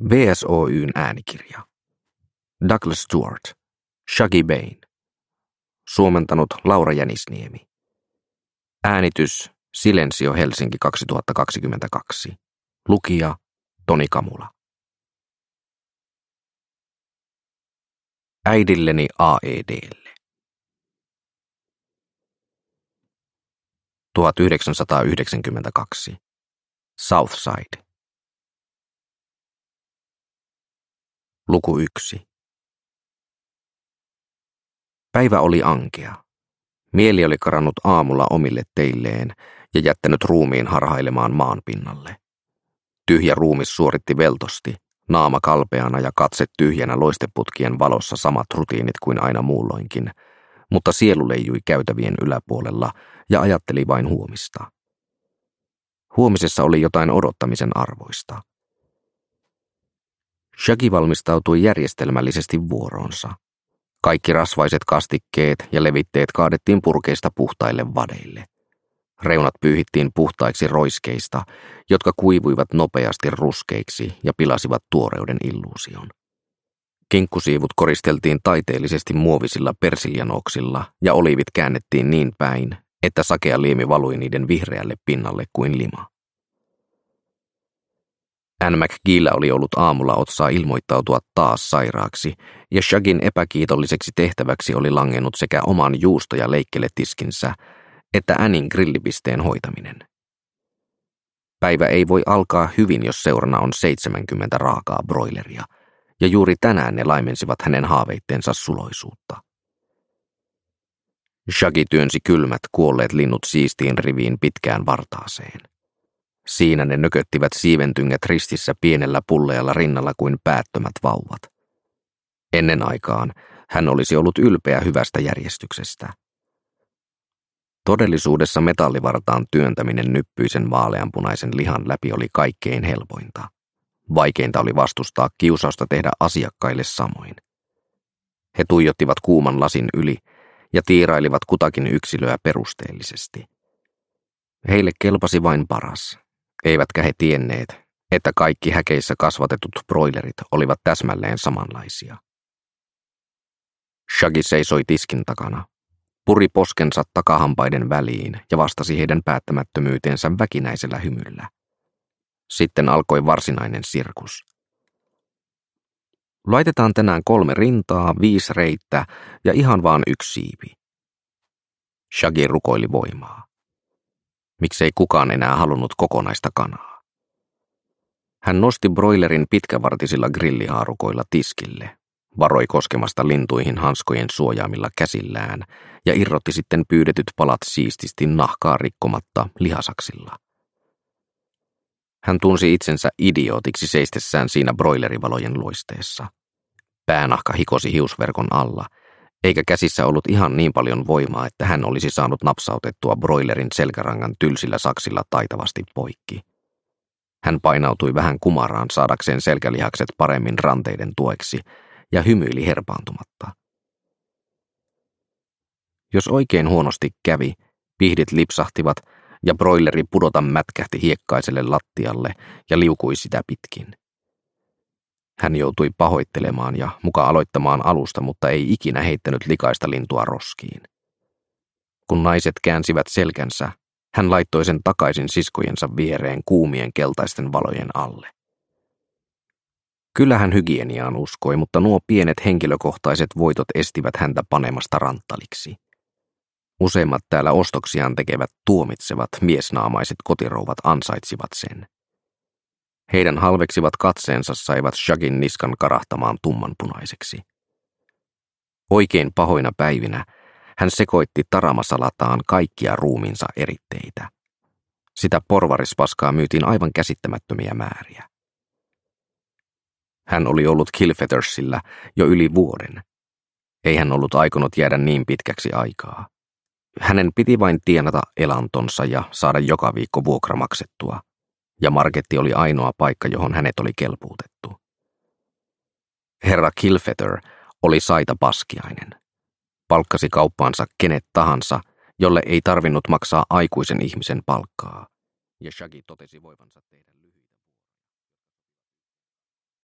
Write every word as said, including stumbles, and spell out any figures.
V S O Y:n äänikirja. Douglas Stewart. Shuggie Bain. Suomentanut Laura Jänisniemi. Äänitys Silensio Helsinki kaksituhattakaksikymmentäkaksi. Lukija Toni Kamula. Äidilleni A E D:lle. tuhatyhdeksänsataayhdeksänkymmentäkaksi. Southside. Luku yksi. Päivä oli ankea. Mieli oli karannut aamulla omille teilleen ja jättänyt ruumiin harhailemaan maan pinnalle. Tyhjä ruumis suoritti veltosti, naama kalpeana ja katse tyhjänä loisteputkien valossa samat rutiinit kuin aina muulloinkin, mutta sielu leijui käytävien yläpuolella ja ajatteli vain huomista. Huomisessa oli jotain odottamisen arvoista. Shuggie valmistautui järjestelmällisesti vuoroonsa. Kaikki rasvaiset kastikkeet ja levitteet kaadettiin purkeista puhtaille vadeille. Reunat pyyhittiin puhtaiksi roiskeista, jotka kuivuivat nopeasti ruskeiksi ja pilasivat tuoreuden illuusion. Kinkkusiivut koristeltiin taiteellisesti muovisilla persiljanoksilla ja oliivit käännettiin niin päin, että sakea liemi valui niiden vihreälle pinnalle kuin lima. Anne McGeella oli ollut aamulla otsaa ilmoittautua taas sairaaksi, ja Shuggien epäkiitolliseksi tehtäväksi oli langennut sekä oman juusto- ja leikkeletiskinsä, että Annin grillipisteen hoitaminen. Päivä ei voi alkaa hyvin, jos seurana on seitsemänkymmentä raakaa broileria, ja juuri tänään ne laimensivat hänen haaveitteensa suloisuutta. Shuggie työnsi kylmät, kuolleet linnut siistiin riviin pitkään vartaaseen. Siinä ne nököttivät siiventyngät ristissä pienellä pullealla rinnalla kuin päättömät vauvat. Ennen aikaan hän olisi ollut ylpeä hyvästä järjestyksestä. Todellisuudessa metallivartaan työntäminen nyppyisen vaaleanpunaisen lihan läpi oli kaikkein helpointa. Vaikeinta oli vastustaa kiusausta tehdä asiakkaille samoin. He tuijottivat kuuman lasin yli ja tiirailivat kutakin yksilöä perusteellisesti. Heille kelpasi vain paras. Eivätkä he tienneet, että kaikki häkeissä kasvatetut broilerit olivat täsmälleen samanlaisia. Shuggie seisoi tiskin takana, puri poskensa takahampaiden väliin ja vastasi heidän päättämättömyyteensä väkinäisellä hymyllä. Sitten alkoi varsinainen sirkus. Laitetaan tänään kolme rintaa, viisi reittä ja ihan vaan yksi siipi. Shuggie rukoili voimaa. Miksei kukaan enää halunnut kokonaista kanaa. Hän nosti broilerin pitkävartisilla grillihaarukoilla tiskille, varoi koskemasta lintuihin hanskojen suojaamilla käsillään ja irrotti sitten pyydetyt palat siististi nahkaa rikkomatta lihasaksilla. Hän tunsi itsensä idiootiksi seistessään siinä broilerivalojen loisteessa. Päänahka hikosi hiusverkon alla, eikä käsissä ollut ihan niin paljon voimaa, että hän olisi saanut napsautettua broilerin selkärangan tylsillä saksilla taitavasti poikki. Hän painautui vähän kumaraan saadakseen selkälihakset paremmin ranteiden tueksi ja hymyili herpaantumatta. Jos oikein huonosti kävi, pihdit lipsahtivat ja broileri pudota mätkähti hiekkaiselle lattialle ja liukui sitä pitkin. Hän joutui pahoittelemaan ja muka aloittamaan alusta, mutta ei ikinä heittänyt likaista lintua roskiin. Kun naiset käänsivät selkänsä, hän laittoi sen takaisin siskojensa viereen kuumien keltaisten valojen alle. Kyllä hän hygieniaan uskoi, mutta nuo pienet henkilökohtaiset voitot estivät häntä panemasta ranttaliksi. Useimmat täällä ostoksiaan tekevät tuomitsevat miesnaamaiset kotirouvat ansaitsivat sen. Heidän halveksivat katseensa saivat Shuggien niskan karahtamaan tummanpunaiseksi. Oikein pahoina päivinä hän sekoitti taramasalataan kaikkia ruumiinsa eritteitä. Sitä porvarispaskaa myytiin aivan käsittämättömiä määriä. Hän oli ollut Killfethersillä jo yli vuoden. Ei hän ollut aikonut jäädä niin pitkäksi aikaa. Hänen piti vain tienata elantonsa ja saada joka viikko vuokra maksettua. Ja marketti oli ainoa paikka, johon hänet oli kelpuutettu. Herra Killfeather oli saita paskiainen. Palkkasi kauppaansa kenet tahansa, jolle ei tarvinnut maksaa aikuisen ihmisen palkkaa. Ja Shuggie totesi voivansa tehdä